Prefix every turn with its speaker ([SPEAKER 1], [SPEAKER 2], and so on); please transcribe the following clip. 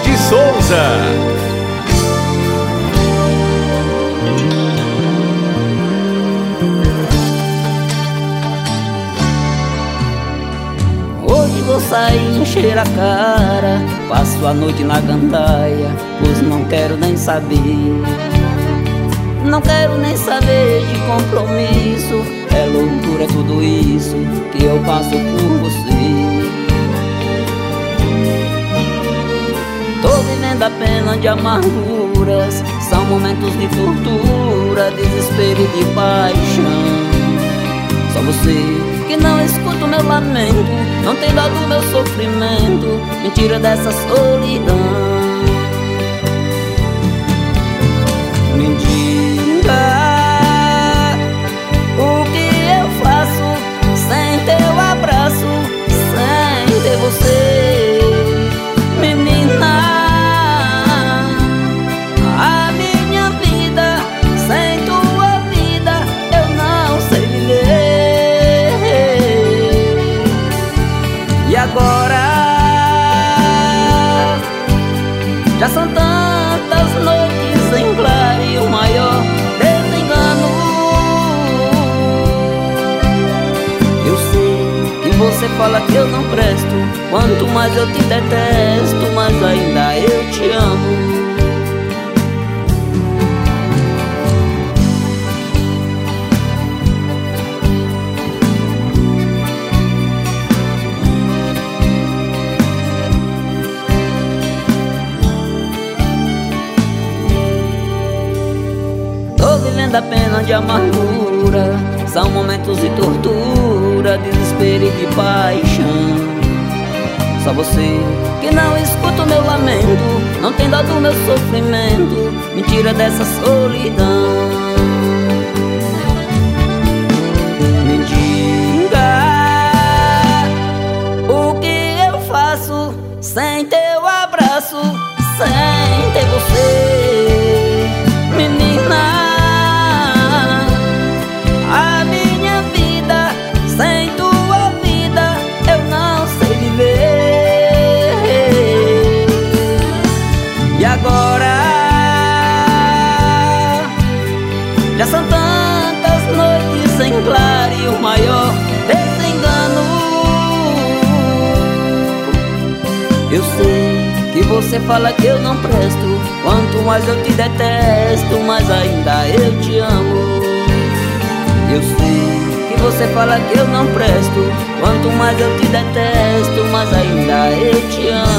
[SPEAKER 1] de Souza.
[SPEAKER 2] Hoje vou sair, encher a cara, passo a noite na gandaia, pois não quero nem saber. Não quero nem saber de compromisso, é loucura tudo isso que eu passo por você. Tô vivendo a pena de amarguras, são momentos de tortura, desespero e de paixão. Só você que não escuta o meu lamento, não tem dó do meu sofrimento, me tira dessa solidão. Me diga o que eu faço sem teu abraço, sem ter você, menina. A minha vida sem tua vida eu não sei viver. E agora já são tantas noites em claro e o maior desengano. Eu sei que você fala que eu não presto, quanto mais eu te detesto, mais ainda eu te amo. Vivendo a pena de amargura, são momentos de tortura, desespero e de paixão. Só você que não escuta o meu lamento, não tem dó do meu sofrimento, me tira dessa solidão. Me diga o que eu faço sem teu abraço, sem ter você, menina. A minha vida sem tua vida eu não sei viver. E agora já são tantas noites em claro e o maior desengano. Eu sei que você fala que eu não presto, quanto mais eu te detesto, mais ainda eu te amo. Eu sei que você fala que eu não presto, quanto mais eu te detesto, mais ainda eu te amo.